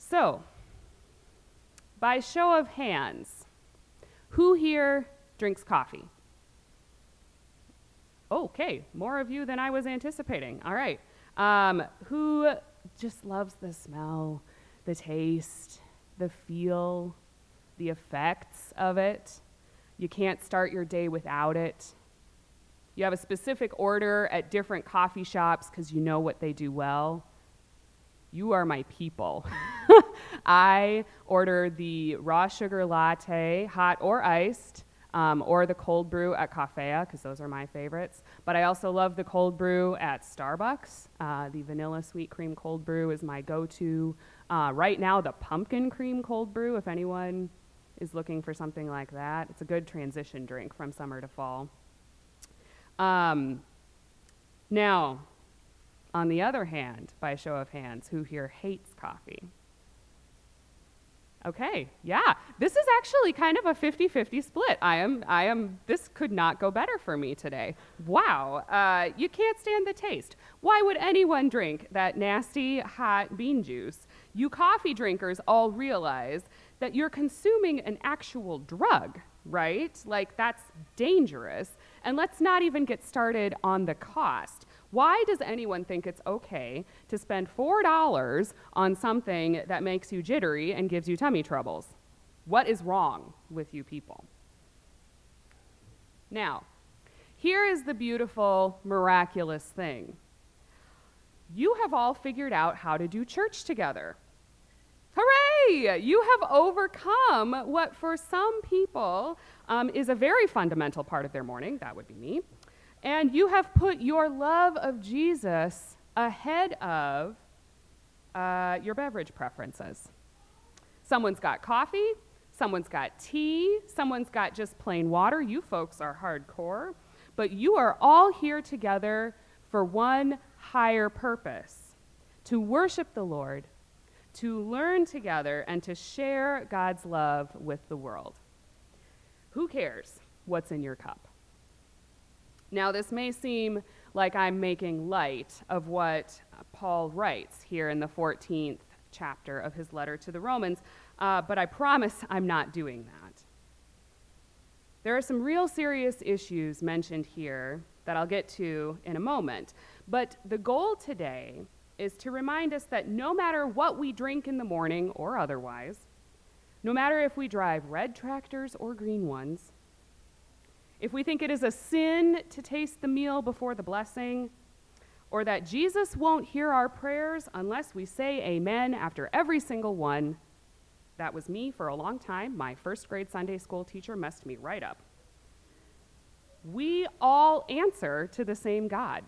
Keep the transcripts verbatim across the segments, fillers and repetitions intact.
So, by show of hands, who here drinks coffee? Okay, more of you than I was anticipating. All right. Um, who just loves the smell, the taste, the feel, the effects of it? You can't start your day without it. You have a specific order at different coffee shops because you know what they do well. You are my people. I order the raw sugar latte, hot or iced, um, or the cold brew at Cafea, because those are my favorites. But I also love the cold brew at Starbucks. Uh, the vanilla sweet cream cold brew is my go-to. Uh, right now, the pumpkin cream cold brew, if anyone is looking for something like that. It's a good transition drink from summer to fall. Um, now, on the other hand, by show of hands, who here hates coffee? Okay, yeah, this is actually kind of a fifty-fifty split. I am, I am, this could not go better for me today. Wow, uh, you can't stand the taste. Why would anyone drink that nasty, hot bean juice? You coffee drinkers all realize that you're consuming an actual drug, right? Like, that's dangerous. And let's not even get started on the cost. Why does anyone think it's okay to spend four dollars on something that makes you jittery and gives you tummy troubles? What is wrong with you people? Now, here is the beautiful, miraculous thing. You have all figured out how to do church together. Hooray! You have overcome what for some people um, is a very fundamental part of their morning. That would be me. And you have put your love of Jesus ahead of uh, your beverage preferences. Someone's got coffee, someone's got tea, someone's got just plain water. You folks are hardcore, but you are all here together for one higher purpose: to worship the Lord, to learn together, and to share God's love with the world. Who cares what's in your cup? Now, this may seem like I'm making light of what Paul writes here in the fourteenth chapter of his letter to the Romans, uh, but I promise I'm not doing that. There are some real serious issues mentioned here that I'll get to in a moment, but the goal today is to remind us that no matter what we drink in the morning or otherwise, no matter if we drive red tractors or green ones, if we think it is a sin to taste the meal before the blessing, or that Jesus won't hear our prayers unless we say amen after every single one, that was me for a long time. My first grade Sunday school teacher messed me right up. We all answer to the same God,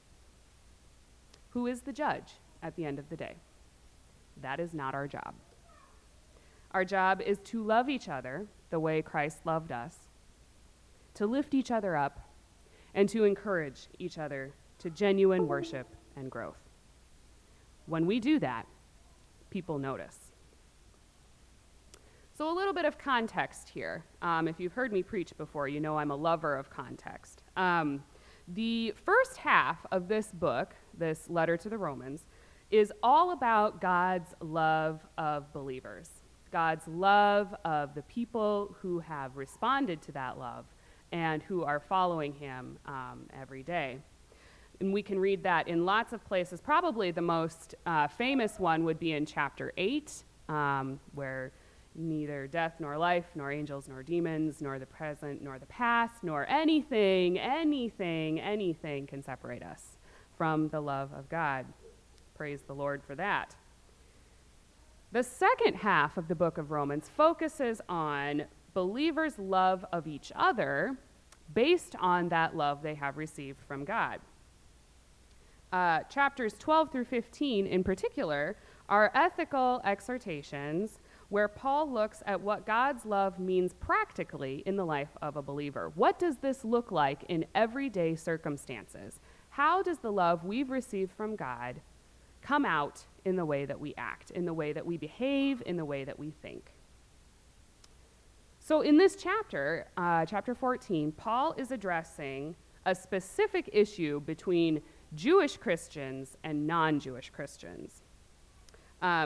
who is the judge at the end of the day. That is not our job. Our job is to love each other the way Christ loved us, to lift each other up, and to encourage each other to genuine worship and growth. When we do that, people notice. So a little bit of context here. Um, if you've heard me preach before, you know I'm a lover of context. Um, the first half of this book, this letter to the Romans, is all about God's love of believers, God's love of the people who have responded to that love and who are following him um, every day. And we can read that in lots of places. Probably the most uh, famous one would be in chapter eight, um, where neither death nor life, nor angels nor demons, nor the present nor the past, nor anything, anything, anything can separate us from the love of God. Praise the Lord for that. The second half of the book of Romans focuses on believers' love of each other based on that love they have received from God. Uh, chapters twelve through fifteen in particular are ethical exhortations where Paul looks at what God's love means practically in the life of a believer. What does this look like in everyday circumstances? How does the love we've received from God come out in the way that we act, in the way that we behave, in the way that we think? So in this chapter, uh, chapter fourteen, Paul is addressing a specific issue between Jewish Christians and non-Jewish Christians. Um,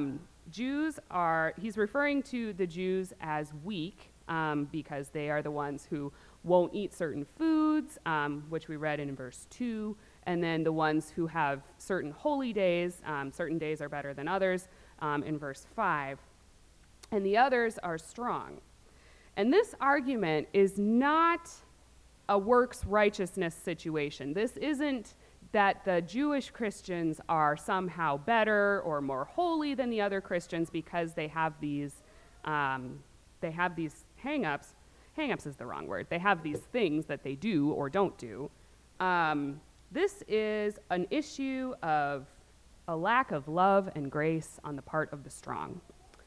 Jews are, he's referring to the Jews as weak um, because they are the ones who won't eat certain foods, um, which we read in verse two, and then the ones who have certain holy days, um, certain days are better than others, um, in verse five, and the others are strong. And this argument is not a works righteousness situation. This isn't that the Jewish Christians are somehow better or more holy than the other Christians because they have these, um, they have these hang-ups. Hang-ups is the wrong word. They have these things that they do or don't do. Um, this is an issue of a lack of love and grace on the part of the strong,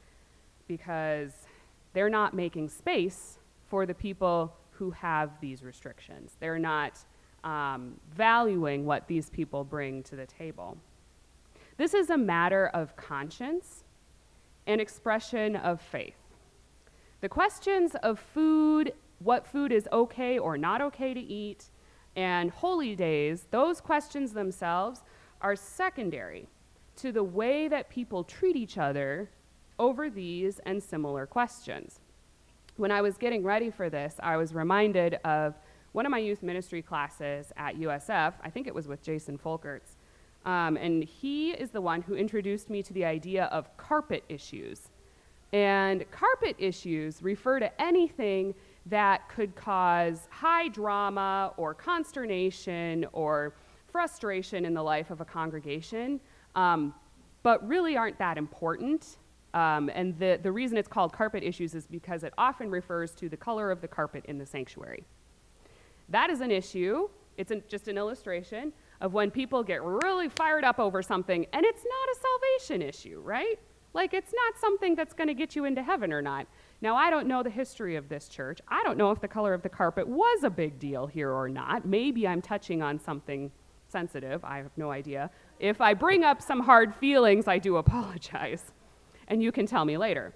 because they're not making space for the people who have these restrictions. They're not um, valuing what these people bring to the table. This is a matter of conscience and expression of faith. The questions of food, what food is okay or not okay to eat, and holy days, those questions themselves are secondary to the way that people treat each other over these and similar questions. When I was getting ready for this, I was reminded of one of my youth ministry classes at U S F. I think it was with Jason Folkerts. Um, and he is the one who introduced me to the idea of carpet issues. And carpet issues refer to anything that could cause high drama or consternation or frustration in the life of a congregation, um, but really aren't that important. Um, and the, the reason it's called carpet issues is because it often refers to the color of the carpet in the sanctuary. That is an issue. It's an, just an illustration of when people get really fired up over something, and it's not a salvation issue, right? Like, it's not something that's going to get you into heaven or not. Now, I don't know the history of this church. I don't know if the color of the carpet was a big deal here or not. Maybe I'm touching on something sensitive. I have no idea. If I bring up some hard feelings, I do apologize. And you can tell me later.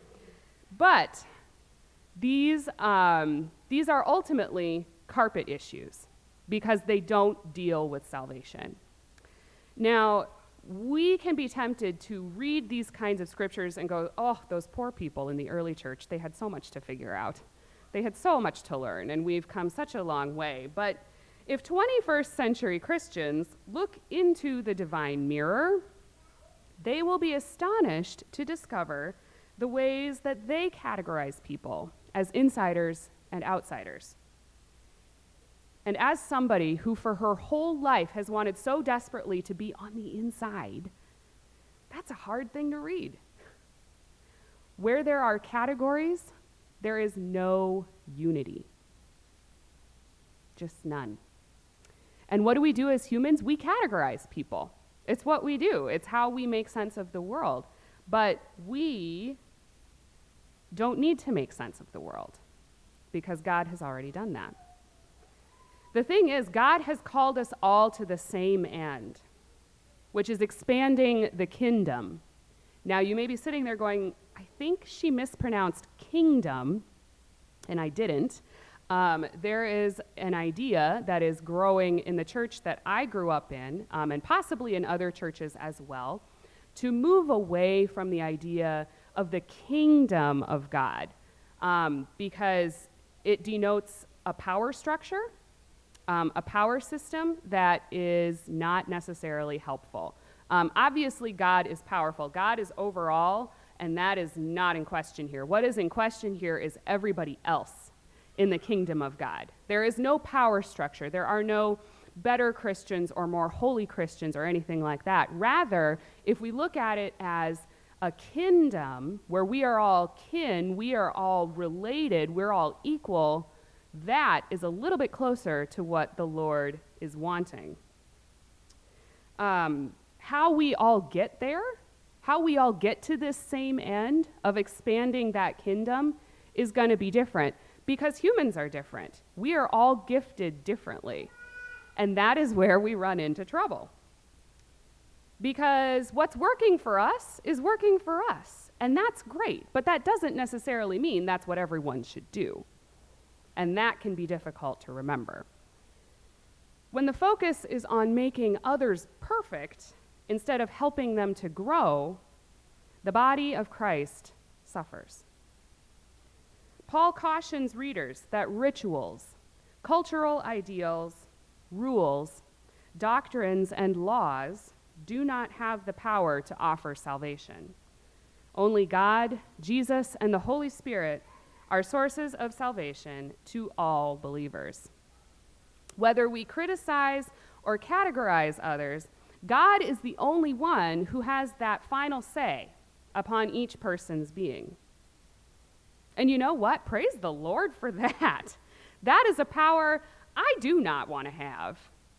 But these, um, these are ultimately carpet issues because they don't deal with salvation. Now, we can be tempted to read these kinds of scriptures and go, oh, those poor people in the early church, they had so much to figure out. They had so much to learn, and we've come such a long way. But if twenty-first century Christians look into the divine mirror, they will be astonished to discover the ways that they categorize people as insiders and outsiders. And as somebody who for her whole life has wanted so desperately to be on the inside, that's a hard thing to read. Where there are categories, there is no unity. Just none. And what do we do as humans? We categorize people. It's what we do. It's how we make sense of the world. But we don't need to make sense of the world because God has already done that. The thing is, God has called us all to the same end, which is expanding the kingdom. Now, you may be sitting there going, I think she mispronounced kingdom, and I didn't. Um, there is an idea that is growing in the church that I grew up in, um, and possibly in other churches as well, to move away from the idea of the kingdom of God, um, because it denotes a power structure, um, a power system that is not necessarily helpful. Um, obviously, God is powerful. God is overall, and that is not in question here. What is in question here is everybody else in the kingdom of God. There is no power structure. There are no better Christians or more holy Christians or anything like that. Rather, if we look at it as a kingdom where we are all kin, we are all related, we're all equal, that is a little bit closer to what the Lord is wanting. Um, how we all get there, how we all get to this same end of expanding that kingdom is going to be different because humans are different. We are all gifted differently. And that is where we run into trouble. Because what's working for us is working for us. And that's great. But that doesn't necessarily mean that's what everyone should do. And that can be difficult to remember. When the focus is on making others perfect instead of helping them to grow, the body of Christ suffers. Paul cautions readers that rituals, cultural ideals, rules, doctrines, and laws do not have the power to offer salvation. Only God, Jesus, and the Holy Spirit are sources of salvation to all believers. Whether we criticize or categorize others, God is the only one who has that final say upon each person's being. And you know what? Praise the Lord for that. That is a power I do not want to have.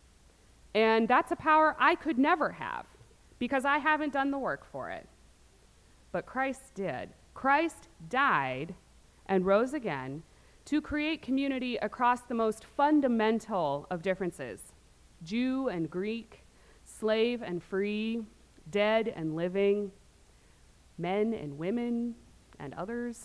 And that's a power I could never have because I haven't done the work for it. But Christ did. Christ died and rose again to create community across the most fundamental of differences: Jew and Greek, slave and free, dead and living, men and women and others.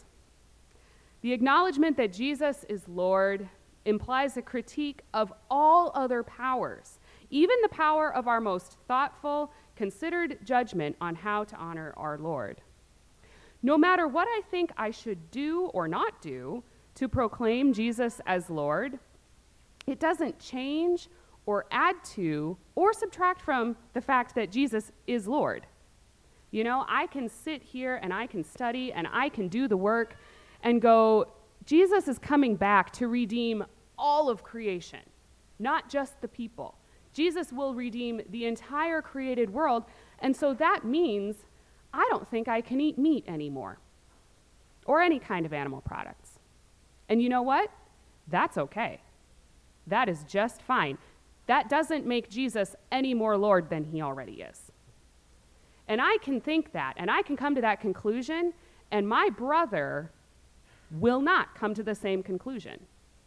The acknowledgement that Jesus is Lord implies a critique of all other powers, even the power of our most thoughtful, considered judgment on how to honor our Lord. No matter what I think I should do or not do to proclaim Jesus as Lord, it doesn't change or add to or subtract from the fact that Jesus is Lord. You know, I can sit here and I can study and I can do the work and go, Jesus is coming back to redeem all of creation, not just the people. Jesus will redeem the entire created world, and so that means I don't think I can eat meat anymore or any kind of animal products. And you know what? That's okay. That is just fine. That doesn't make Jesus any more Lord than he already is. And I can think that, and I can come to that conclusion, and my brother will not come to the same conclusion.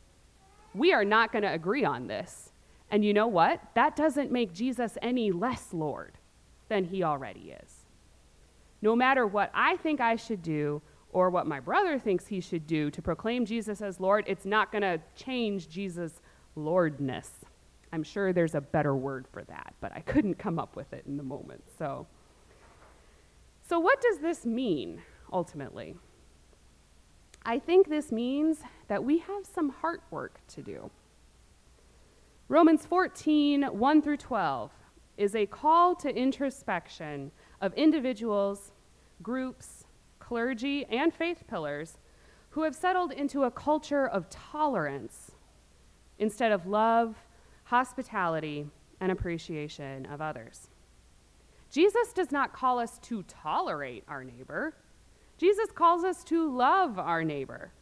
We are not going to agree on this. And you know what? That doesn't make Jesus any less Lord than he already is. No matter what I think I should do or what my brother thinks he should do to proclaim Jesus as Lord, it's not going to change Jesus' Lordness. I'm sure there's a better word for that, but I couldn't come up with it in the moment. So, so what does this mean, ultimately? I think this means that we have some heart work to do. Romans fourteen, one through twelve is a call to introspection of individuals, groups, clergy, and faith pillars who have settled into a culture of tolerance instead of love, hospitality, and appreciation of others. Jesus does not call us to tolerate our neighbor. Jesus calls us to love our neighbor.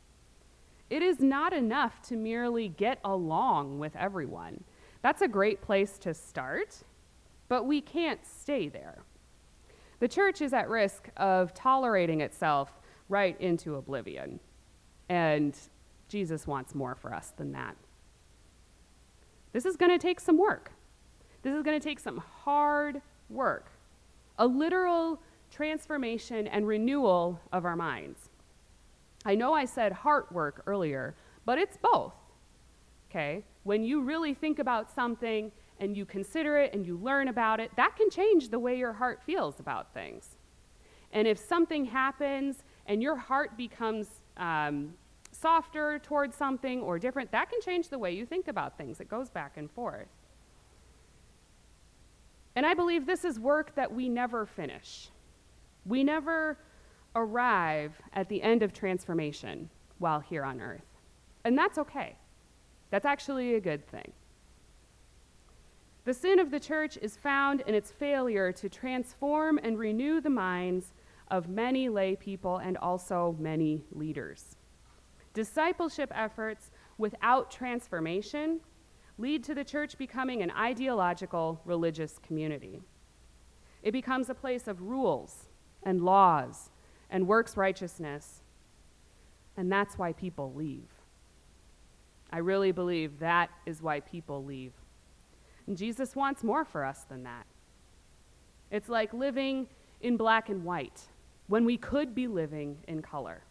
It is not enough to merely get along with everyone. That's a great place to start, but we can't stay there. The church is at risk of tolerating itself right into oblivion, and Jesus wants more for us than that. This is going to take some work. This is going to take some hard work, a literal transformation and renewal of our minds. I know I said heart work earlier, but it's both, okay? When you really think about something and you consider it and you learn about it, that can change the way your heart feels about things. And if something happens and your heart becomes um, softer towards something or different, that can change the way you think about things. It goes back and forth. And I believe this is work that we never finish. We never arrive at the end of transformation while here on earth. And that's okay. That's actually a good thing. The sin of the church is found in its failure to transform and renew the minds of many lay people and also many leaders. Discipleship efforts without transformation lead to the church becoming an ideological religious community. It becomes a place of rules and laws and works righteousness, and that's why people leave. I really believe that is why people leave. And Jesus wants more for us than that. It's like living in black and white when we could be living in color.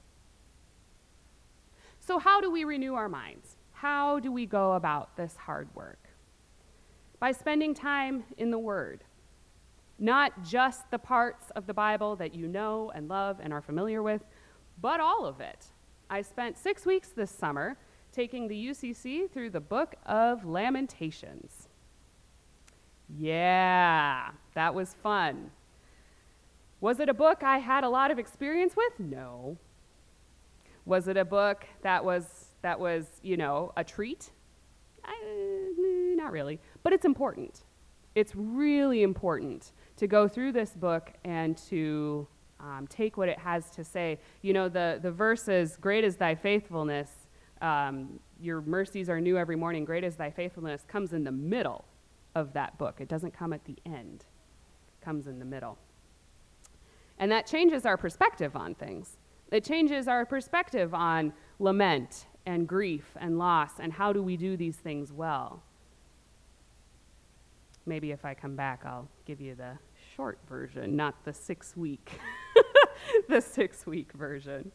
So how do we renew our minds? How do we go about this hard work? By spending time in the Word. Not just the parts of the Bible that you know and love and are familiar with, but all of it. I spent six weeks this summer taking the U C C through the Book of Lamentations. Yeah, that was fun. Was it a book I had a lot of experience with? No. Was it a book that was, that was, you know, a treat? I, not really, but it's important. It's really important to go through this book and to um, take what it has to say. You know, the, the verses, great is thy faithfulness, um, your mercies are new every morning, great is thy faithfulness, comes in the middle of that book. It doesn't come at the end. It comes in the middle. And that changes our perspective on things. It changes our perspective on lament and grief and loss and how do we do these things well. Maybe if I come back, I'll give you the short version, not the six-week, the six-week version.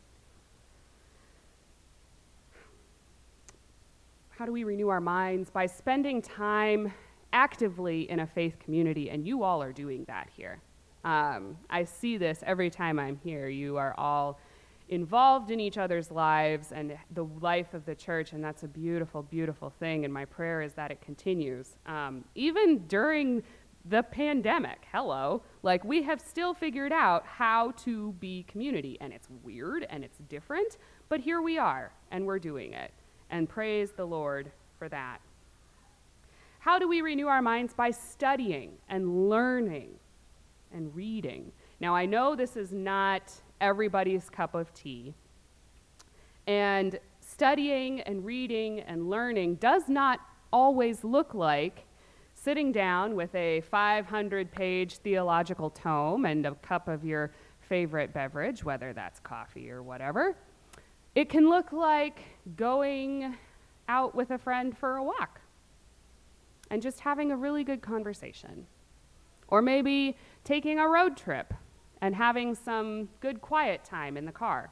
How do we renew our minds? By spending time actively in a faith community, and you all are doing that here. Um, I see this every time I'm here. You are all involved in each other's lives and the life of the church, and that's a beautiful, beautiful thing, and my prayer is that it continues. Um, even during the pandemic, hello, like we have still figured out how to be community, and it's weird and it's different, but here we are, and we're doing it, and praise the Lord for that. How do we renew our minds? By studying and learning and reading. Now, I know this is not everybody's cup of tea. And studying and reading and learning does not always look like sitting down with a five hundred page theological tome and a cup of your favorite beverage, whether that's coffee or whatever. It can look like going out with a friend for a walk and just having a really good conversation. Or maybe taking a road trip and having some good quiet time in the car.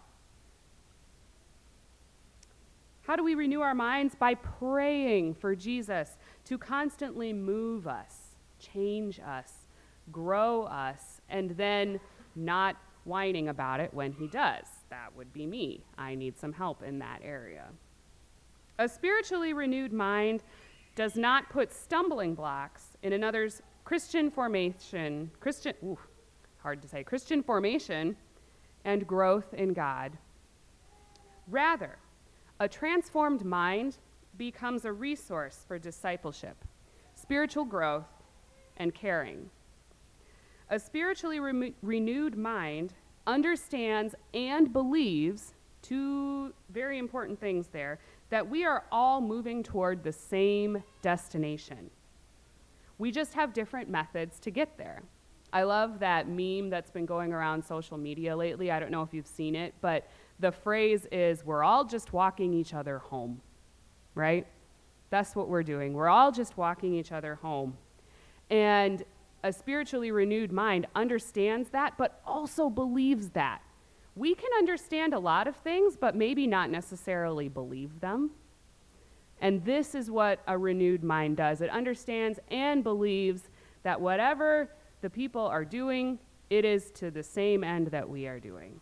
How do we renew our minds? By praying for Jesus to constantly move us, change us, grow us, and then not whining about it when he does. That would be me. I need some help in that area. A spiritually renewed mind does not put stumbling blocks in another's Christian formation, Christian, ooh, hard to say, Christian formation and growth in God. Rather, a transformed mind becomes a resource for discipleship, spiritual growth, and caring. A spiritually re- renewed mind understands and believes two very important things there, that we are all moving toward the same destination. We just have different methods to get there. I love that meme that's been going around social media lately. I don't know if you've seen it, but the phrase is, we're all just walking each other home, right? That's what we're doing. We're all just walking each other home. And a spiritually renewed mind understands that, but also believes that. We can understand a lot of things, but maybe not necessarily believe them. And this is what a renewed mind does. It understands and believes that whatever the people are doing, it is to the same end that we are doing.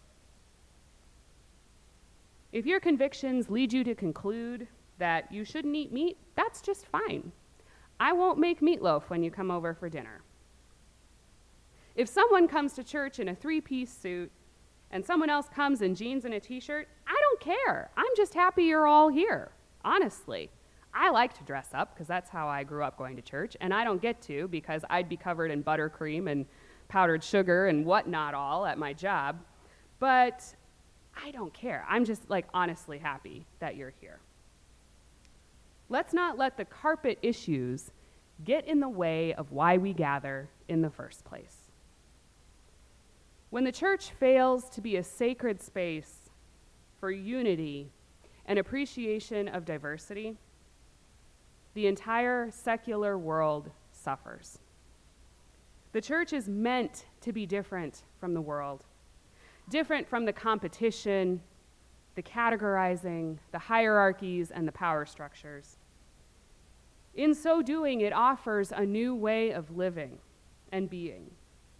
If your convictions lead you to conclude that you shouldn't eat meat, that's just fine. I won't make meatloaf when you come over for dinner. If someone comes to church in a three-piece suit and someone else comes in jeans and a t-shirt, I don't care. I'm just happy you're all here, honestly. I like to dress up because that's how I grew up going to church, and I don't get to because I'd be covered in buttercream and powdered sugar and whatnot all at my job. But I don't care. I'm just like honestly happy that you're here. Let's not let the carpet issues get in the way of why we gather in the first place. When the church fails to be a sacred space for unity and appreciation of diversity, the entire secular world suffers. The church is meant to be different from the world, different from the competition, the categorizing, the hierarchies, and the power structures. In so doing, it offers a new way of living and being,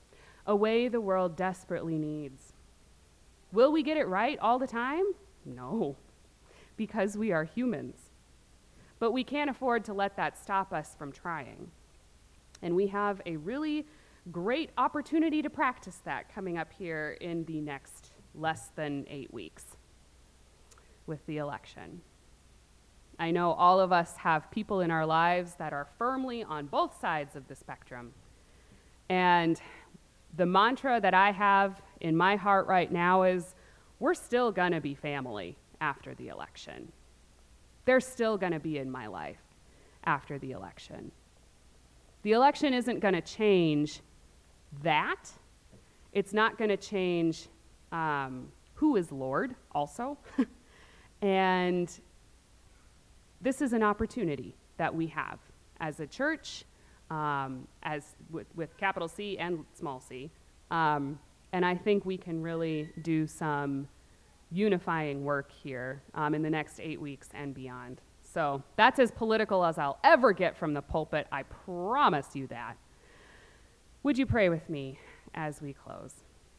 a way the world desperately needs. Will we get it right all the time? No, because we are humans. But we can't afford to let that stop us from trying. And we have a really great opportunity to practice that coming up here in the next less than eight weeks with the election. I know all of us have people in our lives that are firmly on both sides of the spectrum. And the mantra that I have in my heart right now is, we're still gonna be family after the election. They're still gonna be in my life after the election. The election isn't gonna change that. It's not gonna change um, who is Lord also. And this is an opportunity that we have as a church, um, as with, with capital C and small c. Um, and I think we can really do some unifying work here um, in the next eight weeks and beyond. So that's as political as I'll ever get from the pulpit. I promise you that. Would you pray with me as we close?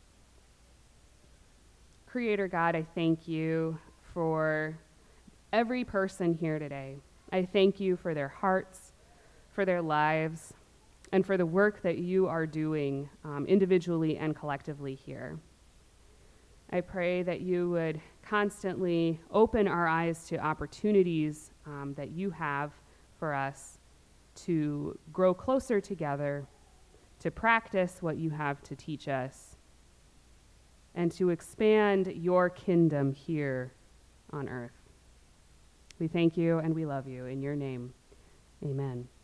Creator God, I thank you for every person here today. I thank you for their hearts, for their lives, and for the work that you are doing um, individually and collectively here. I pray that you would constantly open our eyes to opportunities um, that you have for us to grow closer together, to practice what you have to teach us, and to expand your kingdom here on earth. We thank you and we love you. In your name, amen.